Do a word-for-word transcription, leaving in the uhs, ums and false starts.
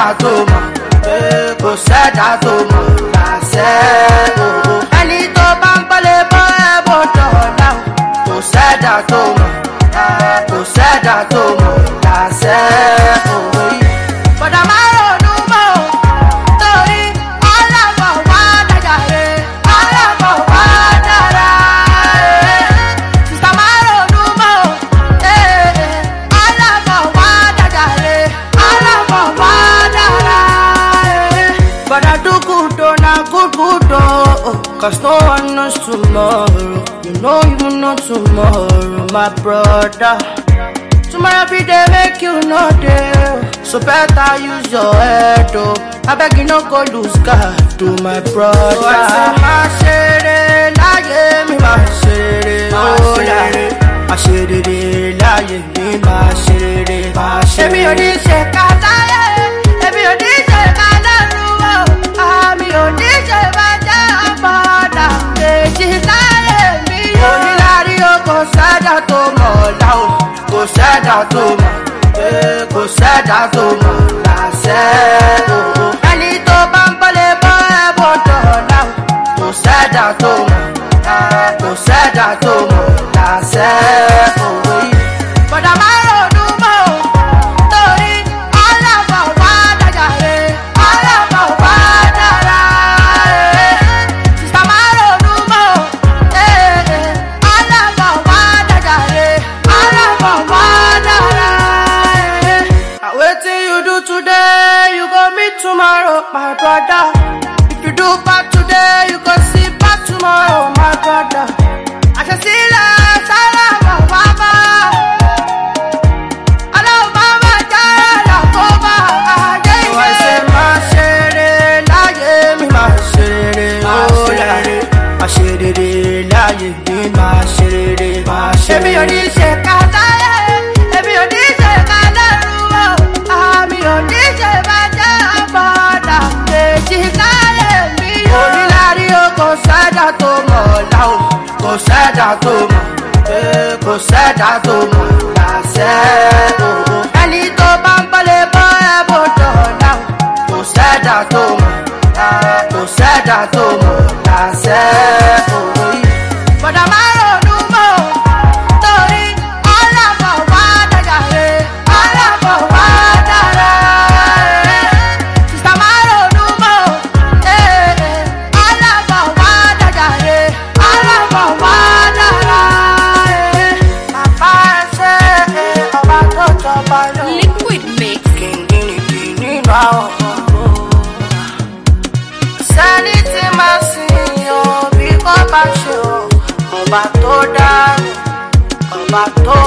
sẹ́dá tó mọ̀, kò sẹ́dá tó mọ̀ lásẹ̀ o. Ẹni tó bá ń gbọ́lé bọ́ ẹ bó dọ̀la o. Kò sẹ́dá tó mọ̀, kò sẹ́dá tó mọ̀ lásẹ̀ o. Bọ̀dà máa ronú mọ́ o, torí ọlọ́pàá wá dájà rẹ̀, ọlọ́pàá wá dára rẹ̀. Sísá máa ronú mọ́ o, ọlọ́pàá wá dájà rẹ̀, ọlọ́pàá wá dára rẹ̀. Bọ̀dà do good o, na good good o, cause no one knows tomorrow. You know you know tomorrow, my brother. Tomorrow be dey make you no dey, so better use your head oh. I beg you no go lose God to my brother. So I say ma ṣeré láyé mi, ma ṣeré oh láyé, ma ṣeré láyé mi, ma ṣeré, ma ṣeré. Èmi ò ní ṣe ká láyé, èmi ò ní ṣe ká lọ́rùn o, àmì ò ní ṣe bàjẹ́ àpọ̀dà kejì láyé mi o. Onílárí o kò sẹ́dá tó mọ̀ ọ́lá o. Kò sẹ́dá tó mọ̀, kò sẹ́dá tó mọ̀ lásẹ̀ o. Ẹni tó bá ń gbọ́lé bọ́ ẹ bó dọ̀la o. Kò sẹ́dá tó mọ̀, kò sẹ́dá tó mọ̀ lásẹ̀ o. Bọ̀dà máa ronú mọ́ o, torí ọlọ́pàá wá dájà rẹ̀, ọlọ́pàá wá dára rẹ̀. Sísá máa ronú mọ́ o, ọlọ́pàá wá dájà rẹ̀, ọlọ́pàá wá dára rẹ̀. Wetin you do today, you go meet tomorrow, my brother. If you do bad today, you go see bad tomorrow, my brother. Àṣẹ̀sílẹ̀ ṣálàbọ̀ wá bá. Ọlọ́run bá máa jẹ́ làkóbá ayé ìwé. Wọ́n ṣe máa ṣeré láyé mi, máa ṣeré ó láyé. Máa ṣeré láyé mi, máa ṣeré, máa ṣeré. Èmi ò ní ṣe ká láyé, èmi ò ní ṣe ká lọ́rùn o, àmì ò ní ṣe bàjẹ́ àpọ̀dà kejì láyé mi o. Onílárí o kò sẹ́dá tó mọ̀ ọ́lá o. Kò sẹ́dá tó mọ̀, kò sẹ́dá tó mọ̀ lásẹ̀ o. Ẹni tó bá ń gbọ́lé bọ́ ẹ bó dọ̀la o. Kò sẹ́dá tó mọ̀, kò sẹ́dá tó mọ̀ lásẹ̀ o. Bọ̀dà máa ronú mọ́ o, torí ọlọ́pàá wá dájà rẹ̀, ọlọ́pàá wá dára rẹ̀. Sísá máa ronú mọ́ o, ọlọ́pàá wá dájà rẹ̀, ọlọ́pàá wá dára rẹ̀. Bàbá ẹsẹ̀ ọba tó jọba lọ. Liquid Mix. Kìngìnìkì nínú àwọn ọmọ. Sẹ́ni tí máa sìn o bí kò bá ṣe o. Ọba tó dá, ọba tó